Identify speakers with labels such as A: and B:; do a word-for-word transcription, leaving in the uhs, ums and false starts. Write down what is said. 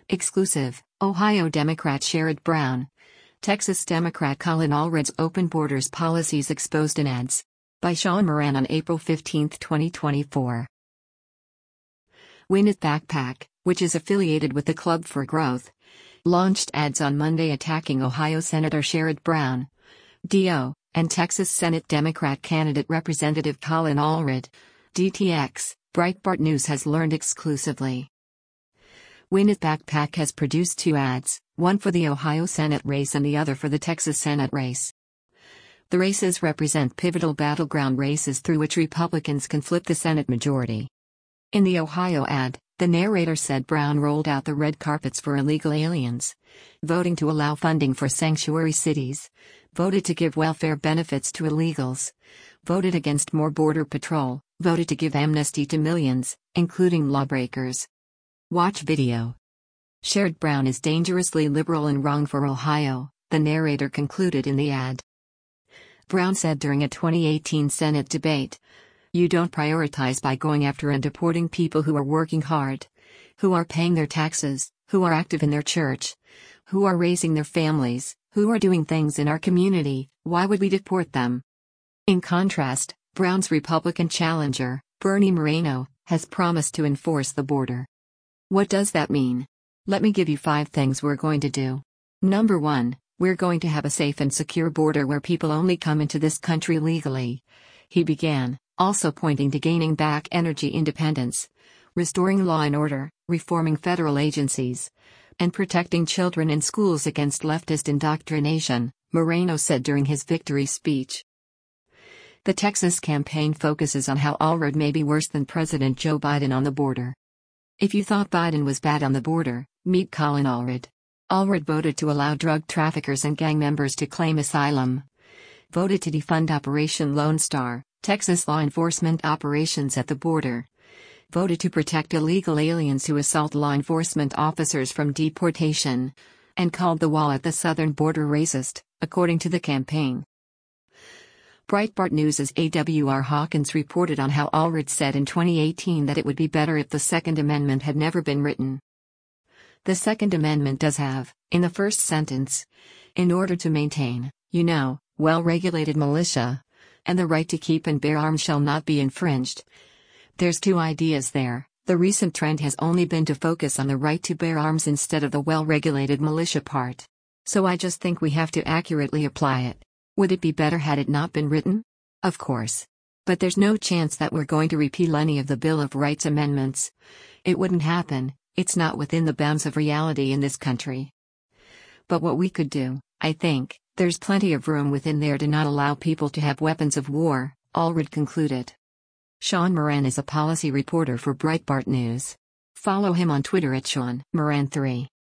A: Exclusive, Ohio Democrat Sherrod Brown. Texas Democrat Colin Allred's open borders policies exposed in ads. By Sean Moran on April fifteenth, twenty twenty-four. Win It Backpack, which is affiliated with the Club for Growth, launched ads on Monday attacking Ohio Senator Sherrod Brown, D O, and Texas Senate Democrat candidate Representative Colin Allred, D T X, Breitbart News has learned exclusively. Win It Backpack has produced two ads, one for the Ohio Senate race and the other for the Texas Senate race. The races represent pivotal battleground races through which Republicans can flip the Senate majority. In the Ohio ad, the narrator said Brown rolled out the red carpets for illegal aliens, voting to allow funding for sanctuary cities, voted to give welfare benefits to illegals, voted against more border patrol, voted to give amnesty to millions, including lawbreakers. Watch video. Sherrod Brown is dangerously liberal and wrong for Ohio, the narrator concluded in the ad. Brown said during a twenty eighteen Senate debate, "You don't prioritize by going after and deporting people who are working hard, who are paying their taxes, who are active in their church, who are raising their families, who are doing things in our community. Why would we deport them?" In contrast, Brown's Republican challenger, Bernie Moreno, has promised to enforce the border. What does that mean? Let me give you five things we're going to do. Number one, we're going to have a safe and secure border where people only come into this country legally, he began, also pointing to gaining back energy independence, restoring law and order, reforming federal agencies, and protecting children in schools against leftist indoctrination, Moreno said during his victory speech. The Texas campaign focuses on how Allred may be worse than President Joe Biden on the border. If you thought Biden was bad on the border, meet Colin Allred. Allred voted to allow drug traffickers and gang members to claim asylum. Voted to defund Operation Lone Star, Texas law enforcement operations at the border. Voted to protect illegal aliens who assault law enforcement officers from deportation. And called the wall at the southern border racist, according to the campaign. Breitbart News' A W R Hawkins reported on how Allred said in twenty eighteen that it would be better if the Second Amendment had never been written. The Second Amendment does have, in the first sentence, in order to maintain, you know, well-regulated militia, and the right to keep and bear arms shall not be infringed. There's two ideas there. The recent trend has only been to focus on the right to bear arms instead of the well-regulated militia part. So I just think we have to accurately apply it. Would it be better had it not been written? Of course. But there's no chance that we're going to repeal any of the Bill of Rights amendments. It wouldn't happen. It's not within the bounds of reality in this country. But what we could do, I think, there's plenty of room within there to not allow people to have weapons of war, Allred concluded. Sean Moran is a policy reporter for Breitbart News. Follow him on Twitter at Sean Moran three.